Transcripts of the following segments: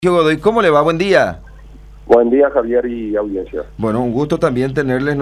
Godoy, ¿cómo le va? Buen día. Buen día, Javier y audiencia. Bueno, un gusto también tenerles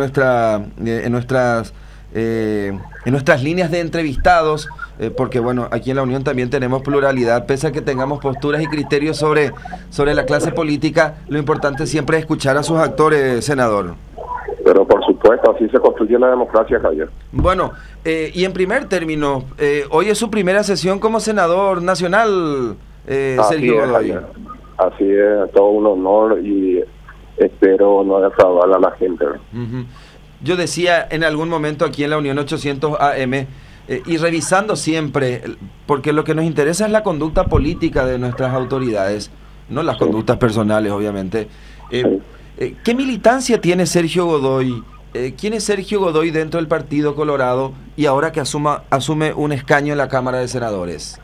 en nuestras líneas de entrevistados, porque bueno, aquí en la Unión también tenemos pluralidad, pese a que tengamos posturas y criterios sobre la clase política, lo importante siempre es escuchar a sus actores, senador. Pero por supuesto, así se construye la democracia, Javier. Bueno, y en primer término, hoy es su primera sesión como senador nacional, Así Sergio es, Godoy. Javier. Así es, todo un honor y espero no defraudar a la gente. Ujú. Yo decía en algún momento aquí en la Unión 800 AM, y revisando siempre, porque lo que nos interesa es la conducta política de nuestras autoridades, no las Sí, conductas personales, obviamente. sí. ¿Qué militancia tiene Sergio Godoy? ¿Quién es Sergio Godoy dentro del Partido Colorado y ahora que asume un escaño en la Cámara de Senadores?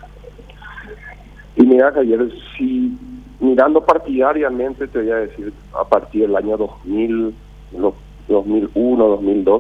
Y mira, Javier, si mirando partidariamente, te voy a decir, a partir del año 2000, 2001, 2002,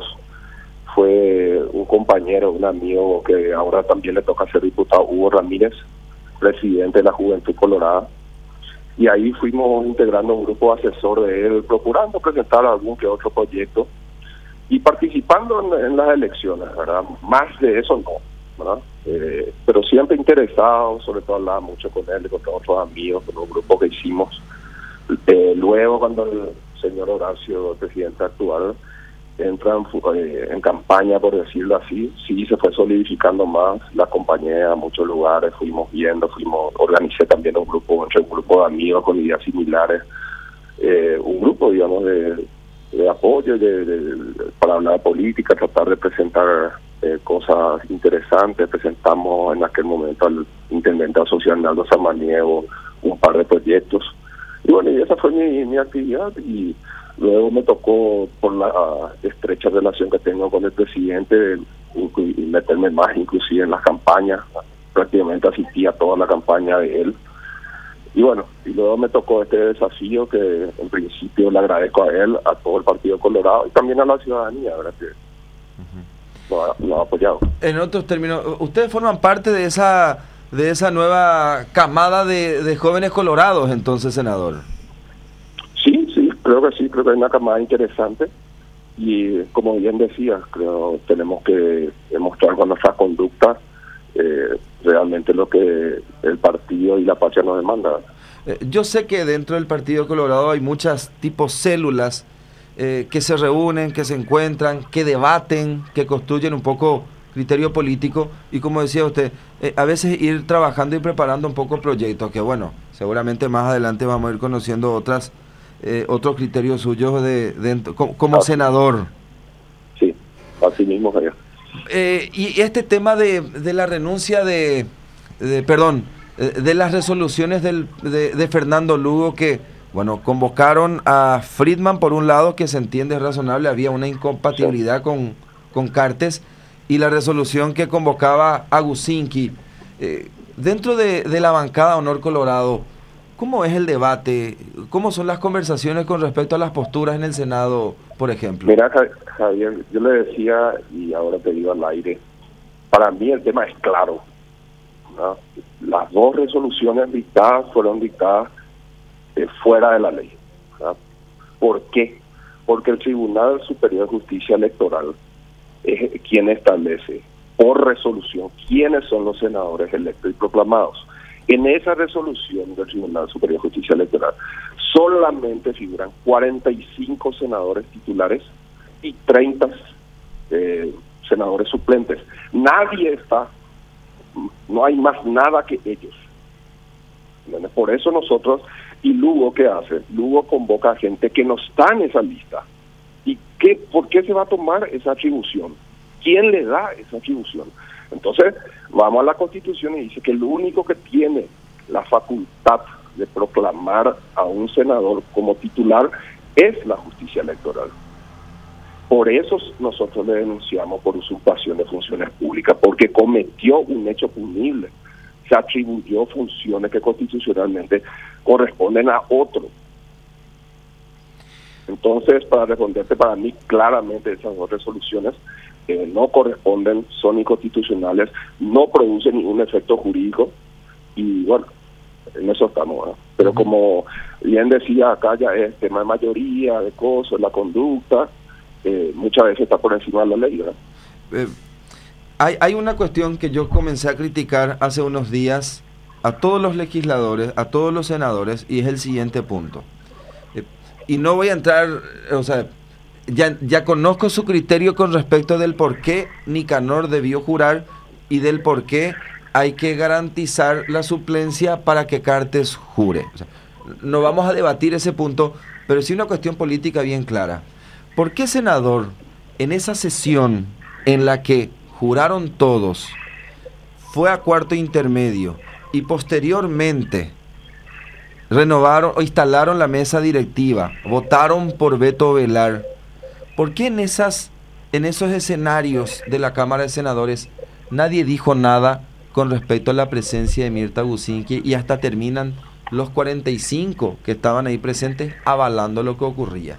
fue un compañero, un amigo que ahora también le toca ser diputado, Hugo Ramírez, presidente de la Juventud Colorada. Y ahí fuimos integrando un grupo asesor de él, procurando presentar algún que otro proyecto y participando en las elecciones, ¿verdad? Más de eso no, ¿verdad? Pero siempre interesado, sobre todo hablaba mucho con él y con otros amigos, con los grupos que hicimos. Luego, cuando el señor Horacio, el presidente actual, entra en campaña, por decirlo así, sí se fue solidificando más, la acompañé a muchos lugares, fuimos viendo, organicé también un grupo de amigos con ideas similares, un grupo, digamos, de apoyo para hablar de política, tratar de presentar cosas interesantes. Presentamos en aquel momento al intendente asociado Arnaldo Samaniego un par de proyectos, y bueno, y esa fue mi actividad. Y luego me tocó, por la estrecha relación que tengo con el presidente, meterme más inclusive en las campañas. Prácticamente asistí a toda la campaña de él. Y bueno, y luego me tocó este desafío que en principio le agradezco a él, a todo el Partido Colorado y también a la ciudadanía, ¿verdad? Que lo ha apoyado. En otros términos, ustedes forman parte de esa nueva camada de jóvenes colorados, entonces, senador. Sí, creo que sí, creo que hay una camada interesante y, como bien decías, creo tenemos que demostrar con nuestra conducta realmente lo que el partido y la patria nos demandan. Yo sé que dentro del Partido Colorado hay muchas tipos células que se reúnen, que se encuentran, que debaten, que construyen un poco criterio político y, como decía usted, a veces ir trabajando y preparando un poco proyectos que, bueno, seguramente más adelante vamos a ir conociendo otros criterios suyos como senador. Sí, así mismo, Javier. Y este tema de la renuncia de las resoluciones de Fernando Lugo, que, bueno, convocaron a Friedman por un lado, que se entiende razonable, había una incompatibilidad con Cartes, y la resolución que convocaba a Gusinki. Dentro de la bancada Honor Colorado, ¿cómo es el debate? ¿Cómo son las conversaciones con respecto a las posturas en el Senado, por ejemplo? Mira, Javier, yo le decía, y ahora te digo al aire, para mí el tema es claro, ¿no? Las dos resoluciones dictadas fueron dictadas fuera de la ley, ¿no? ¿Por qué? Porque el Tribunal Superior de Justicia Electoral es quien establece por resolución quiénes son los senadores electos y proclamados. En esa resolución del Tribunal Superior de Justicia Electoral solamente figuran 45 senadores titulares y 30 senadores suplentes. No hay más nada que ellos. Por eso nosotros, y Lugo, ¿qué hace? Lugo convoca a gente que no está en esa lista. ¿Y por qué se va a tomar esa atribución? ¿Quién le da esa atribución? Entonces, vamos a la Constitución y dice que el único que tiene la facultad de proclamar a un senador como titular es la justicia electoral. Por eso nosotros le denunciamos por usurpación de funciones públicas, porque cometió un hecho punible. Se atribuyó funciones que constitucionalmente corresponden a otro. Entonces, para responderte, para mí claramente esas dos resoluciones no corresponden, son inconstitucionales, no producen ningún efecto jurídico y, bueno, en eso estamos, ¿no? Pero como bien decía acá, ya es tema de mayoría, de cosas, la conducta, muchas veces está por encima de la ley, ¿verdad? Hay una cuestión que yo comencé a criticar hace unos días a todos los legisladores, a todos los senadores, y es el siguiente punto. Y no voy a entrar, o sea, ya conozco su criterio con respecto del por qué Nicanor debió jurar y del por qué hay que garantizar la suplencia para que Cartes jure. O sea, no vamos a debatir ese punto, pero sí una cuestión política bien clara. ¿Por qué, senador, en esa sesión en la que juraron todos, fue a cuarto intermedio y posteriormente renovaron o instalaron la mesa directiva, votaron por Beto Velar? ¿Por qué en esos escenarios de la Cámara de Senadores nadie dijo nada con respecto a la presencia de Mirta Gusinski y hasta terminan los 45 que estaban ahí presentes avalando lo que ocurría?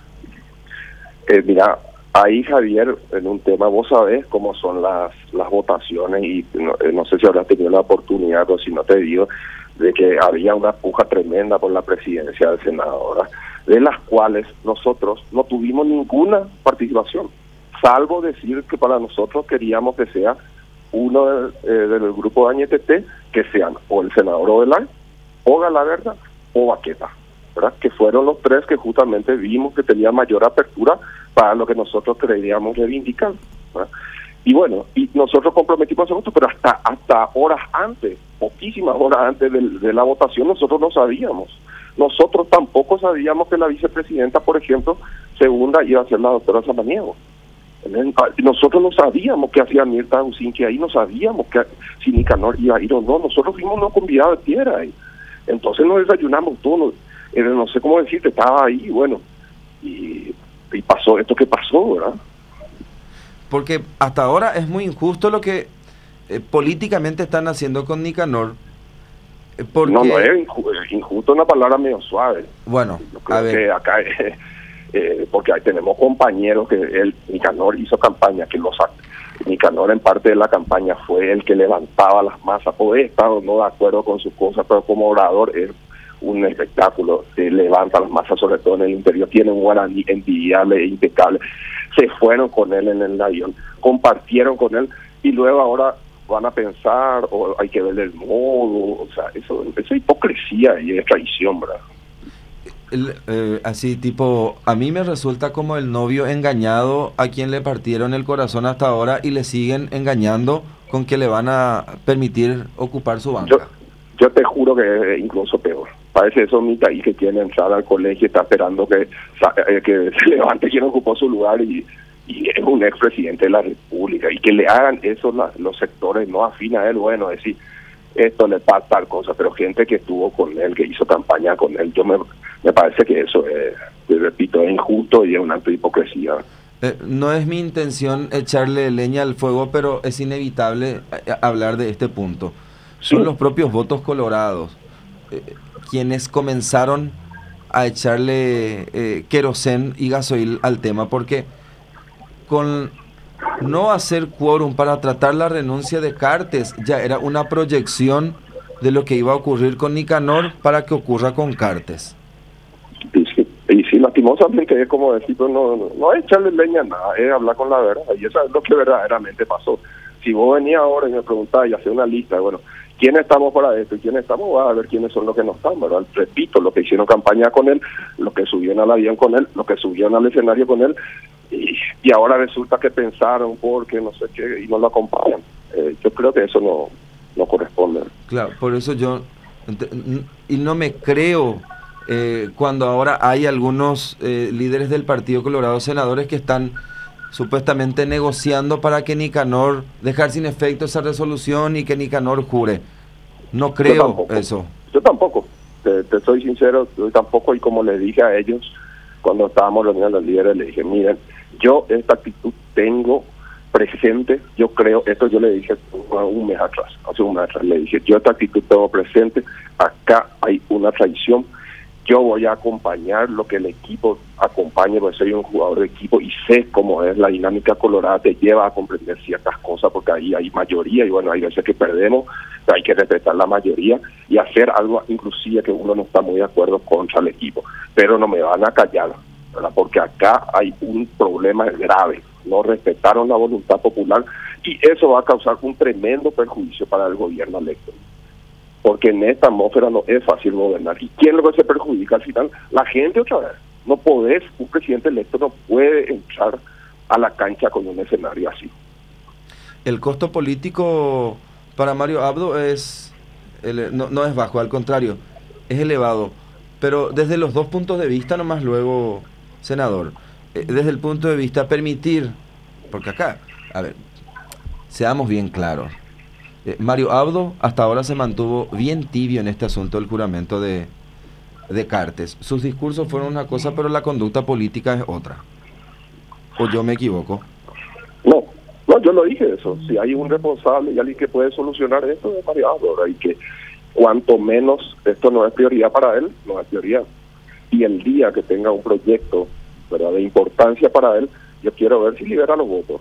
Mira, ahí, Javier, en un tema, vos sabés cómo son las votaciones y no sé si habrás tenido la oportunidad, o si no te digo, de que había una puja tremenda por la presidencia del Senado, ¿verdad? De las cuales nosotros no tuvimos ninguna participación, salvo decir que para nosotros queríamos que sea uno del grupo de Añetete, que sean o el senador Ovelar, o Galarza, o Baqueta, ¿verdad? Que fueron los tres que justamente vimos que tenían mayor apertura para lo que nosotros creíamos reivindicar, ¿verdad? Y bueno, y nosotros comprometimos a esto, pero hasta horas antes, poquísimas horas antes de la votación, nosotros no sabíamos. Nosotros tampoco sabíamos que la vicepresidenta, por ejemplo, segunda, iba a ser la doctora Samaniego. Nosotros no sabíamos qué hacía Mirta Gusinski ahí, no sabíamos que si Nicanor iba a ir o no. Nosotros fuimos unos convidados de piedra ahí. Entonces nos desayunamos todos, no sé cómo decirte, estaba ahí, bueno, y pasó esto que pasó, ¿verdad? Porque hasta ahora es muy injusto lo que políticamente están haciendo con Nicanor. Porque... No es injusto, una palabra medio suave. Bueno, yo creo que acá porque ahí tenemos compañeros que Nicanor hizo campaña, que Nicanor en parte de la campaña fue el que levantaba las masas, puede estar o no de acuerdo con sus cosas, pero como orador es un espectáculo, levanta las masas, sobre todo en el interior, tiene un guaraní envidiable e impecable. Se fueron con él en el avión, compartieron con él, y luego ahora van a pensar, o hay que ver el modo, o sea, eso es hipocresía y es traición, ¿verdad? Así tipo, a mí me resulta como el novio engañado a quien le partieron el corazón hasta ahora y le siguen engañando con que le van a permitir ocupar su banca. Yo te juro que es incluso peor. Parece eso Mita y que quiere entrar al colegio y está esperando que se levante quien ocupó su lugar y es un expresidente de la República, y que le hagan eso los sectores no afines a él, bueno, decir, esto le pasa tal cosa, pero gente que estuvo con él, que hizo campaña con él, me parece que eso es, te repito, es injusto y es un acto de hipocresía. No es mi intención echarle leña al fuego, pero es inevitable hablar de este punto. Son los propios votos colorados quienes comenzaron a echarle querosén y gasoil al tema, porque con no hacer quórum para tratar la renuncia de Cartes ya era una proyección de lo que iba a ocurrir con Nicanor para que ocurra con Cartes. Y sí, lastimosamente es como decir, pues no es echarle leña a nada, es hablar con la verdad, y eso es lo que verdaderamente pasó. Si vos venís ahora y me preguntás y haces una lista, bueno, ¿quiénes estamos para esto y quiénes estamos? Vas a ver quiénes son los que no están, ¿verdad? Repito, los que hicieron campaña con él, los que subieron al avión con él, los que subieron al escenario con él, y ahora resulta que pensaron porque no sé qué y no lo acompañan. Yo creo que eso no corresponde. Claro, por eso yo y no me creo cuando ahora hay algunos líderes del Partido Colorado, senadores que están supuestamente negociando para que Nicanor dejar sin efecto esa resolución y que Nicanor jure. No creo eso. Yo tampoco, te soy sincero, yo tampoco, y como le dije a ellos cuando estábamos reuniendo a los líderes, le dije, miren, yo esta actitud tengo presente, yo creo, esto yo le dije hace un mes atrás, le dije, yo esta actitud tengo presente, acá hay una traición, yo voy a acompañar lo que el equipo acompañe, porque soy un jugador de equipo y sé cómo es la dinámica colorada, te lleva a comprender ciertas cosas, porque ahí hay mayoría y bueno, hay veces que perdemos, pero hay que respetar la mayoría y hacer algo inclusive que uno no está muy de acuerdo contra el equipo, pero no me van a callar, ¿verdad? Porque acá hay un problema grave, no respetaron la voluntad popular y eso va a causar un tremendo perjuicio para el gobierno electo. Porque en esta atmósfera no es fácil gobernar. ¿Y quién es lo que se perjudica al final? La gente otra vez. No podés, un presidente electo no puede entrar a la cancha con un escenario así. El costo político para Mario Abdo no es bajo, al contrario, es elevado. Pero desde los dos puntos de vista, nomás luego, senador, desde el punto de vista permitir, porque acá, a ver, seamos bien claros. Mario Abdo hasta ahora se mantuvo bien tibio en este asunto del juramento de Cartes. Sus discursos fueron una cosa, pero la conducta política es otra. ¿O yo me equivoco? No, yo lo dije eso. Si hay un responsable y alguien que puede solucionar esto, es Mario Abdo, ¿verdad? Y que cuanto menos esto no es prioridad para él, no es prioridad. Y el día que tenga un proyecto, ¿verdad?, de importancia para él, yo quiero ver si libera los votos.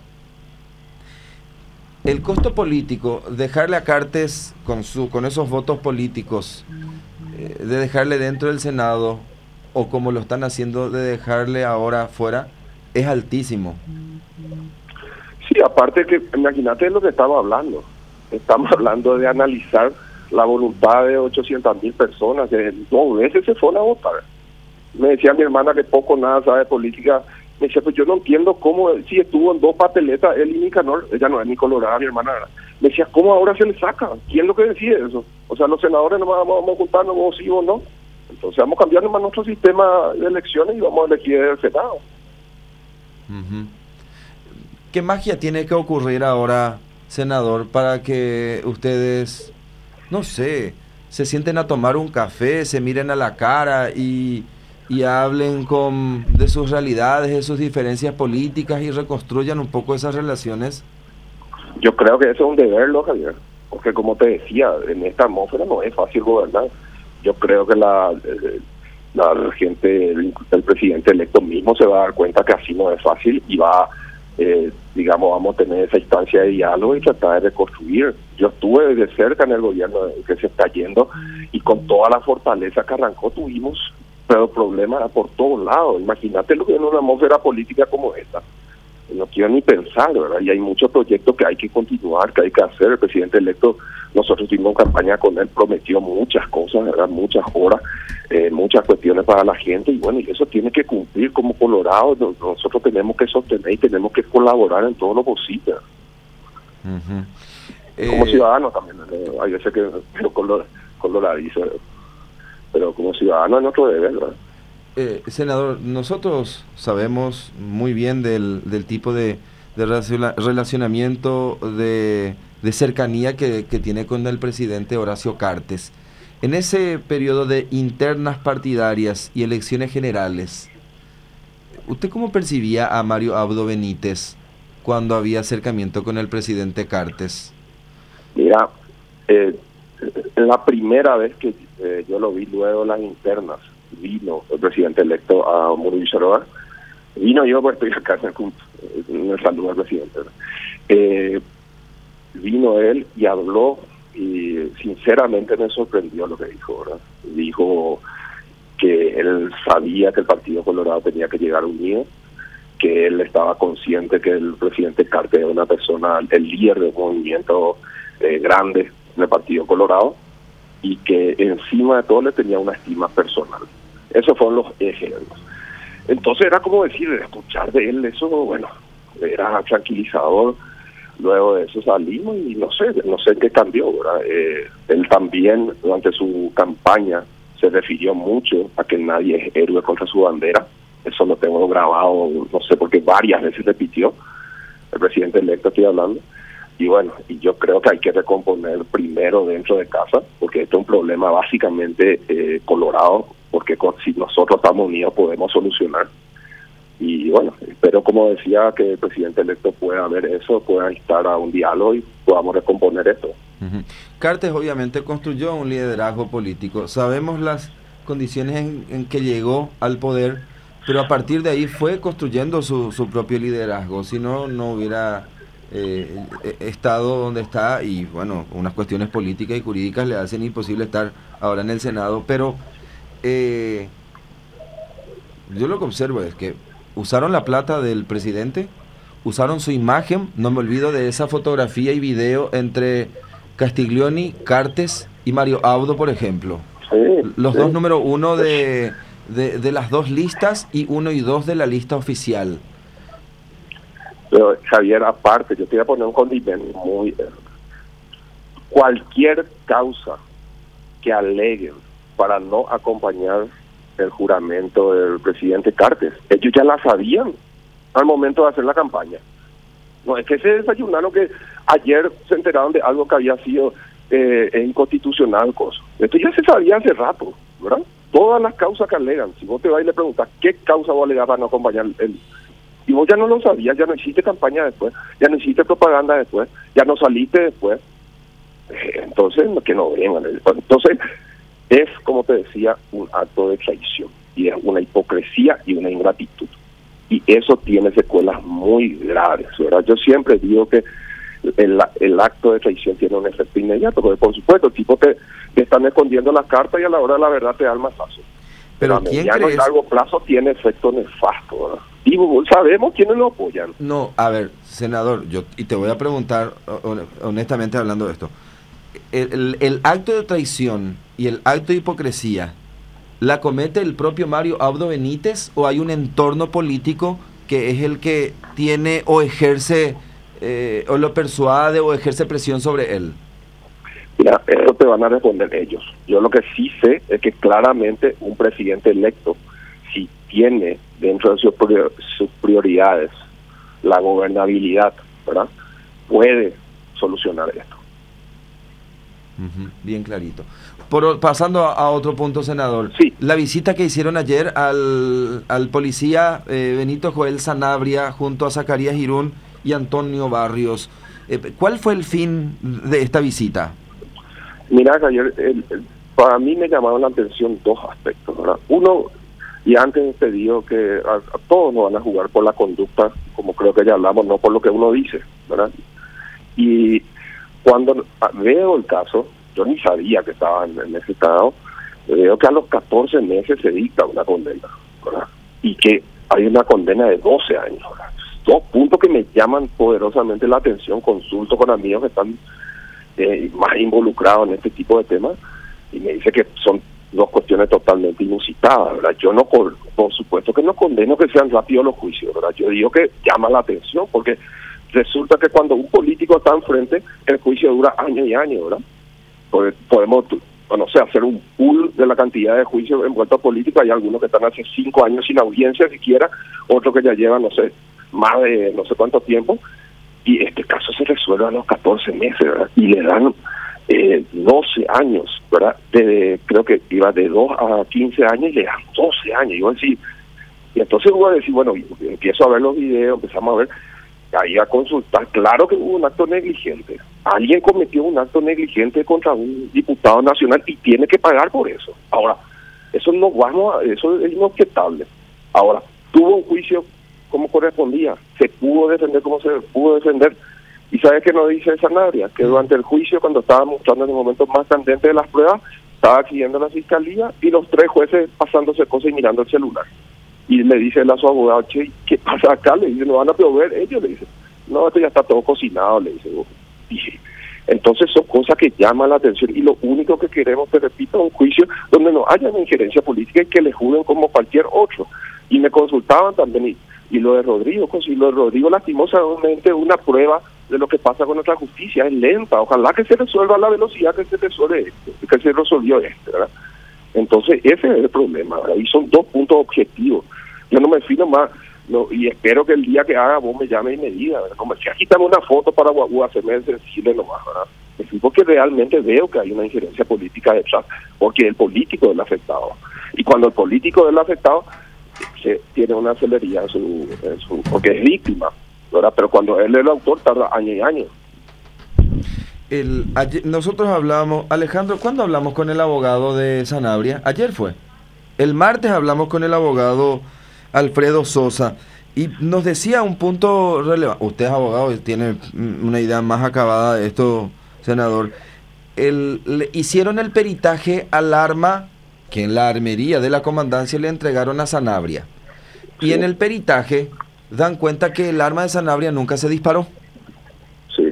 El costo político, dejarle a Cartes con esos votos políticos, de dejarle dentro del Senado, o como lo están haciendo, de dejarle ahora fuera, es altísimo. Sí, aparte que, imagínate lo que estamos hablando. Estamos hablando de analizar la voluntad de 800.000 personas, que 2 veces se fueron a votar. Me decía mi hermana que poco o nada sabe de política. Me decía, pues yo no entiendo cómo, si estuvo en 2 papeletas, él y Nicanor, ella no es ni colorada, mi hermana era. Me decía, ¿cómo ahora se le saca? ¿Quién es lo que decide eso? O sea, los senadores no vamos a juntarnos vos sí o no. Entonces vamos a cambiar nomás nuestro sistema de elecciones y vamos a elegir el Senado. Uh-huh. ¿Qué magia tiene que ocurrir ahora, senador, para que ustedes, no sé, se sienten a tomar un café, se miren a la cara y hablen de sus realidades, de sus diferencias políticas y reconstruyan un poco esas relaciones? Yo creo que eso es un deber, Javier, porque como te decía, en esta atmósfera no es fácil gobernar. Yo creo que la gente, el presidente electo mismo se va a dar cuenta que así no es fácil y va, vamos a tener esa instancia de diálogo y tratar de reconstruir. Yo estuve de cerca en el gobierno que se está yendo y con toda la fortaleza que arrancó tuvimos, pero problemas por todos lados. Imagínate lo que es una atmósfera política como esta. No quiero ni pensar, ¿verdad? Y hay muchos proyectos que hay que continuar, que hay que hacer. El presidente electo, nosotros tuvimos campaña con él, prometió muchas cosas, ¿verdad?, muchas horas, muchas cuestiones para la gente, y bueno, y eso tiene que cumplir como Colorado. Nosotros tenemos que sostener y tenemos que colaborar en todo lo posible. Uh-huh. Como ciudadano también, hay veces que coloradizo, pero como ciudadano es nuestro deber, ¿verdad? Senador, nosotros sabemos muy bien del tipo de relacionamiento, de cercanía que tiene con el presidente Horacio Cartes. En ese periodo de internas partidarias y elecciones generales, ¿usted cómo percibía a Mario Abdo Benítez cuando había acercamiento con el presidente Cartes? Mira, la primera vez que yo lo vi luego de las internas, vino el presidente electo a Muro Villarroel, yo pues estoy acá en el saludo al presidente, vino él y habló y sinceramente me sorprendió lo que dijo, ¿verdad? Dijo que él sabía que el Partido Colorado tenía que llegar unido, que él estaba consciente que el presidente Cartes era una persona, el líder de un movimiento grande en el Partido Colorado, y que encima de todo le tenía una estima personal. Esos fueron los ejes. Entonces era como decir, escuchar de él eso, bueno, era tranquilizador. Luego de eso salimos y no sé qué cambió, ¿verdad? Él también durante su campaña se refirió mucho a que nadie es héroe contra su bandera. Eso lo tengo grabado, no sé, porque varias veces repitió el presidente electo, estoy hablando. Y bueno, y yo creo que hay que recomponer primero dentro de casa, porque esto es un problema básicamente colorado, porque si nosotros estamos unidos podemos solucionar. Y bueno, espero, como decía, que el presidente electo pueda ver eso, pueda instar a un diálogo y podamos recomponer esto. Uh-huh. Cartes obviamente construyó un liderazgo político. Sabemos las condiciones en que llegó al poder, pero a partir de ahí fue construyendo su propio liderazgo, si no, no hubiera estado donde está, y bueno, unas cuestiones políticas y jurídicas le hacen imposible estar ahora en el Senado, pero yo lo que observo es que usaron la plata del presidente, usaron su imagen, no me olvido de esa fotografía y video entre Castiglioni, Cartes y Mario Abdo, por ejemplo. Sí, Los sí. dos número uno de las dos listas y 1 y 2 de la lista oficial. Pero, Javier, aparte, yo te voy a poner un condimento muy... cualquier causa que aleguen para no acompañar el juramento del presidente Cartes, ellos ya la sabían al momento de hacer la campaña. No es que se desayunaron, que ayer se enteraron de algo que había sido inconstitucional, cosa. Esto ya se sabía hace rato, ¿verdad? Todas las causas que alegan, si vos te vas y le preguntas qué causa vos alegas para no acompañar y vos ya no lo sabías, ya no hiciste campaña después, ya no hiciste propaganda después, ya no saliste después, entonces que no vengan. Entonces es, como te decía, un acto de traición, y es una hipocresía y una ingratitud, y eso tiene secuelas muy graves, ¿verdad? Yo siempre digo que el acto de traición tiene un efecto inmediato, porque por supuesto el tipo te están escondiendo las cartas y a la hora de la verdad te da el mazazo. Pero a ¿quién mediano y crees? largo plazo tiene efecto nefasto, ¿verdad? Y sabemos quiénes lo apoyan. No, a ver, senador, y te voy a preguntar honestamente hablando de esto. El acto de traición y el acto de hipocresía, ¿la comete el propio Mario Abdo Benítez o hay un entorno político que es el que tiene o ejerce o lo persuade o ejerce presión sobre él? Mira, eso te van a responder ellos. Yo lo que sí sé es que claramente un presidente electo, si tiene dentro de sus prioridades la gobernabilidad, ¿verdad?, puede solucionar esto. Bien clarito. Pasando a otro punto, senador. Sí. La visita que hicieron ayer al policía Benito Joel Sanabria junto a Zacarías Irún y Antonio Barrios. ¿Cuál fue el fin de esta visita? Mira, ayer para mí me llamaron la atención dos aspectos, ¿verdad? Uno, y antes te digo que a todos nos van a jugar por la conducta, como creo que ya hablamos, no por lo que uno dice, ¿verdad? Y cuando veo el caso, yo ni sabía que estaba en ese estado, veo que a los 14 meses se dicta una condena, ¿verdad? Y que hay una condena de 12 años, ¿verdad? Dos puntos que me llaman poderosamente la atención. Consulto con amigos que están más involucrados en este tipo de temas y me dice que son dos cuestiones totalmente inusitadas, ¿verdad? Yo no, por supuesto que no condeno que sean rápidos los juicios, ¿verdad? Yo digo que llama la atención porque resulta que cuando un político está enfrente, el juicio dura años y años, ¿verdad? Porque podemos, no sé, hacer un pool de la cantidad de juicios envueltos políticos. Hay algunos que están hace 5 años sin audiencia siquiera, otros que ya llevan, no sé, más de no sé cuánto tiempo, y este caso se resuelve a los 14 meses, ¿verdad? Y le dan 12 años, ¿verdad? Creo que iba de 2 a 15 años y le dan 12 años. Y yo decir, y entonces voy a decir, bueno, empiezo a ver los videos, empezamos a ver, ahí a consultar. Claro que hubo un acto negligente. Alguien cometió un acto negligente contra un diputado nacional y tiene que pagar por eso. Ahora, eso es inobjetable. Ahora, tuvo un juicio como correspondía, se pudo defender como se pudo defender. ¿Y sabes qué nos dice Sanabria? Que durante el juicio, cuando estaba mostrando en el momento más candente de las pruebas, estaba siguiendo la fiscalía y los 3 jueces pasándose cosas y mirando el celular. Y le dice él a su abogado, che, ¿qué pasa acá? Le dice, ¿no van a proveer ellos? Le dice, no, esto ya está todo cocinado, le dice. Y entonces son cosas que llaman la atención y lo único que queremos, te repito, es un juicio donde no haya una injerencia política y que le juzguen como cualquier otro. Y me consultaban también, y lo de Rodrigo, pues, y lo de Rodrigo lastimosamente es una prueba de lo que pasa con nuestra justicia, es lenta. Ojalá que se resuelva a la velocidad que se resolvió ¿verdad? Entonces ese es el problema, ¿verdad? Y son 2 puntos objetivos. Yo no me fío más, no, y espero que el día que haga vos me llames y me digas, ¿verdad? Como si aquí estamos una foto para hacerme sensible nomás, ¿verdad? Es porque realmente veo que hay una injerencia política detrás, porque el político es el afectado. Y cuando el político es el afectado, se tiene una celeridad en su porque es víctima, ¿verdad? Pero cuando él es el autor tarda años y años. Nosotros hablamos, Alejandro, ¿cuándo hablamos con el abogado de Sanabria? Ayer fue. El martes hablamos con el abogado Alfredo Sosa y nos decía un punto relevante. Usted es abogado y tiene una idea más acabada de esto, senador. Hicieron el peritaje al arma que en la armería de la comandancia le entregaron a Sanabria. Y en el peritaje dan cuenta que el arma de Sanabria nunca se disparó. Sí.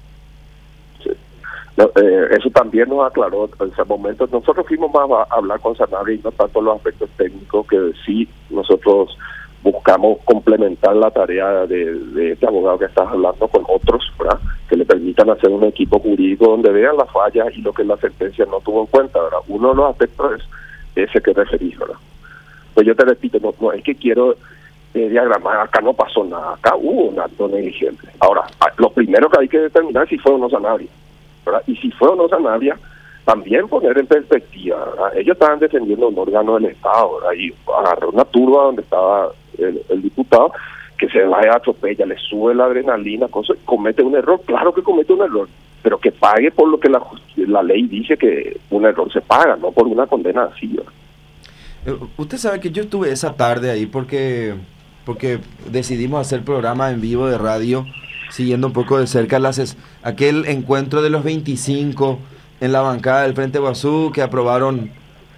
No, eso también nos aclaró en ese momento. Nosotros fuimos más a hablar con Sanabria y no tanto los aspectos técnicos, que sí nosotros buscamos complementar la tarea de este abogado que estás hablando con otros, ¿verdad? Que le permitan hacer un equipo jurídico donde vean las fallas y lo que la sentencia no tuvo en cuenta, ¿verdad? Uno de los aspectos es ese que referís, ¿verdad? Pues yo te repito, no es que quiero diagramar, acá no pasó nada, acá hubo un acto negligente. Ahora, lo primero que hay que determinar es si fue o no Sanabria, ¿verdad? Y si fue o no Sanabria, también poner en perspectiva, ¿verdad? Ellos estaban defendiendo un órgano del Estado, ¿verdad? Y agarró una turba donde estaba el diputado, que se va a atropella, le sube la adrenalina, comete un error, claro que comete un error, pero que pague por lo que la ley dice que un error se paga, no por una condena así, ¿verdad? Usted sabe que yo estuve esa tarde ahí porque decidimos hacer programa en vivo de radio, siguiendo un poco de cerca aquel encuentro de los 25 en la bancada del Frente Guazú que aprobaron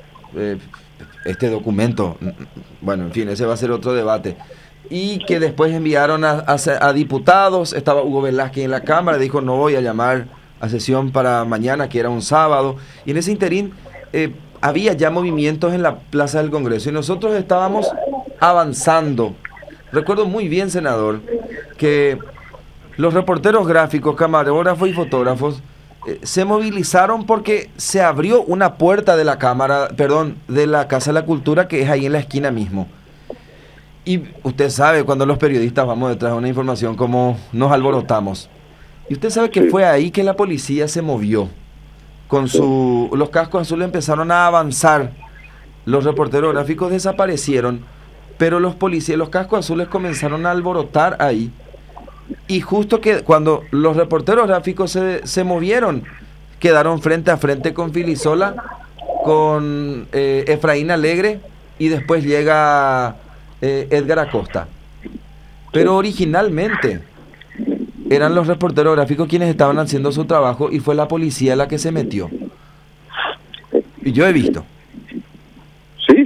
este documento. Bueno, en fin, ese va a ser otro debate. Y que después enviaron a diputados. Estaba Hugo Velázquez en la Cámara, dijo no voy a llamar a sesión para mañana, que era un sábado. Y en ese interín había ya movimientos en la Plaza del Congreso y nosotros estábamos avanzando. Recuerdo muy bien, senador, que los reporteros gráficos, camarógrafos y fotógrafos se movilizaron porque se abrió una puerta de la de la Casa de la Cultura, que es ahí en la esquina mismo. Y usted sabe, cuando los periodistas vamos detrás de una información, cómo nos alborotamos. Y usted sabe que fue ahí que la policía se movió. Con los cascos azules empezaron a avanzar. Los reporteros gráficos desaparecieron, pero los cascos azules comenzaron a alborotar ahí. Y justo que cuando los reporteros gráficos se movieron, quedaron frente a frente con Filisola, con Efraín Alegre, y después llega Edgar Acosta. Pero originalmente eran los reporteros gráficos quienes estaban haciendo su trabajo y fue la policía la que se metió. Y yo he visto. Sí,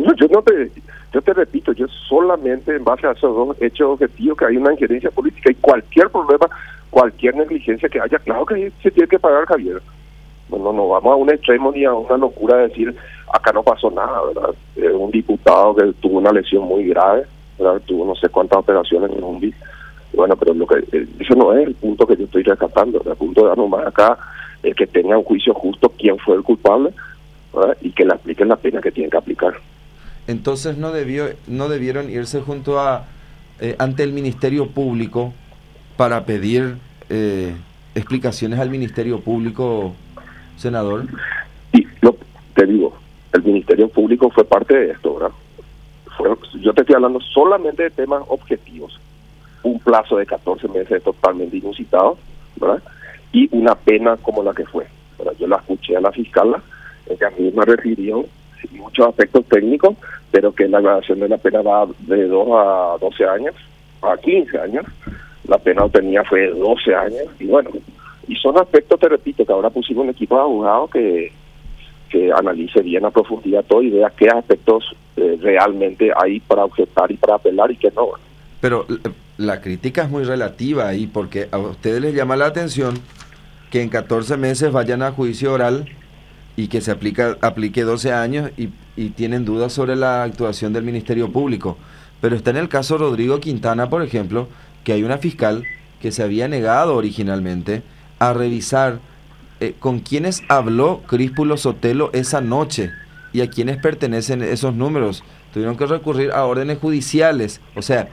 yo te repito, yo solamente en base a esos dos hechos objetivos que hay una injerencia política y cualquier problema, cualquier negligencia que haya, claro que se tiene que pagar, Javier. No vamos a un extremo ni a una locura de decir acá no pasó nada, ¿verdad? Un diputado que tuvo una lesión muy grave, ¿verdad? Tuvo no sé cuántas operaciones en un día. Bueno, pero eso no es el punto que yo estoy rescatando. El punto de darnos más acá es que tenga un juicio justo quién fue el culpable, ¿verdad? Y que le apliquen la pena que tienen que aplicar. Entonces no debieron irse junto ante el Ministerio Público para pedir explicaciones al Ministerio Público, senador. Y te digo, el Ministerio Público fue parte de esto, ¿verdad? Yo te estoy hablando solamente de temas objetivos. Un plazo de 14 meses totalmente inusitado, ¿verdad? Y una pena como la que fue, ¿verdad? Yo la escuché a la fiscal, ella misma refirió muchos aspectos técnicos, pero que la graduación de la pena va de 2 a 12 años, a 15 años. La pena obtenida fue de 12 años, y bueno, y son aspectos, te repito, que ahora pusimos un equipo de abogados que analice bien a profundidad todo y vea qué aspectos realmente hay para objetar y para apelar y qué no. Pero la crítica es muy relativa ahí, porque a ustedes les llama la atención que en 14 meses vayan a juicio oral y que se aplique 12 años y tienen dudas sobre la actuación del Ministerio Público. Pero está en el caso Rodrigo Quintana, por ejemplo, que hay una fiscal que se había negado originalmente a revisar con quiénes habló Críspulo Sotelo esa noche y a quiénes pertenecen esos números. Tuvieron que recurrir a órdenes judiciales. O sea,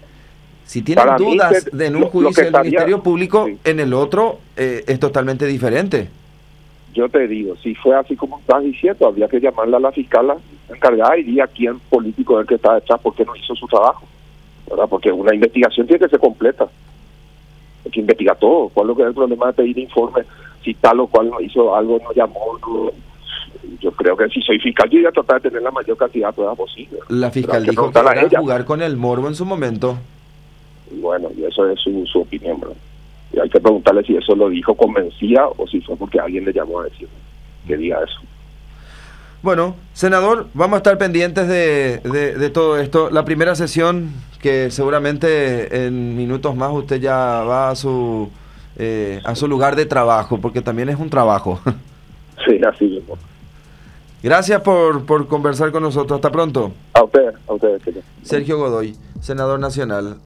si tienen dudas en un juicio del Ministerio Público, sí, en el otro es totalmente diferente. Yo te digo, si fue así como estás diciendo, habría que llamarle a la fiscal encargada y decir a quién político es el que está detrás, porque no hizo su trabajo, ¿verdad? Porque una investigación tiene que ser completa. Hay que investigar todo. ¿Cuál es lo que es el problema de pedir informes? Si tal o cual no hizo algo, no llamó, yo creo que si soy fiscal, yo voy a tratar de tener la mayor cantidad de pruebas posible. La fiscal Pero hay dijo que preguntarle a era ella. jugar con el morbo en su momento. Y bueno, y eso es su opinión, bro. Y hay que preguntarle si eso lo dijo convencida o si fue porque alguien le llamó a decir que diga eso. Bueno, senador, vamos a estar pendientes de todo esto. La primera sesión, que seguramente en minutos más usted ya va a su lugar de trabajo, porque también es un trabajo. Sí, así mismo. Gracias por conversar con nosotros. Hasta pronto. A ustedes. Sergio Godoy, senador nacional.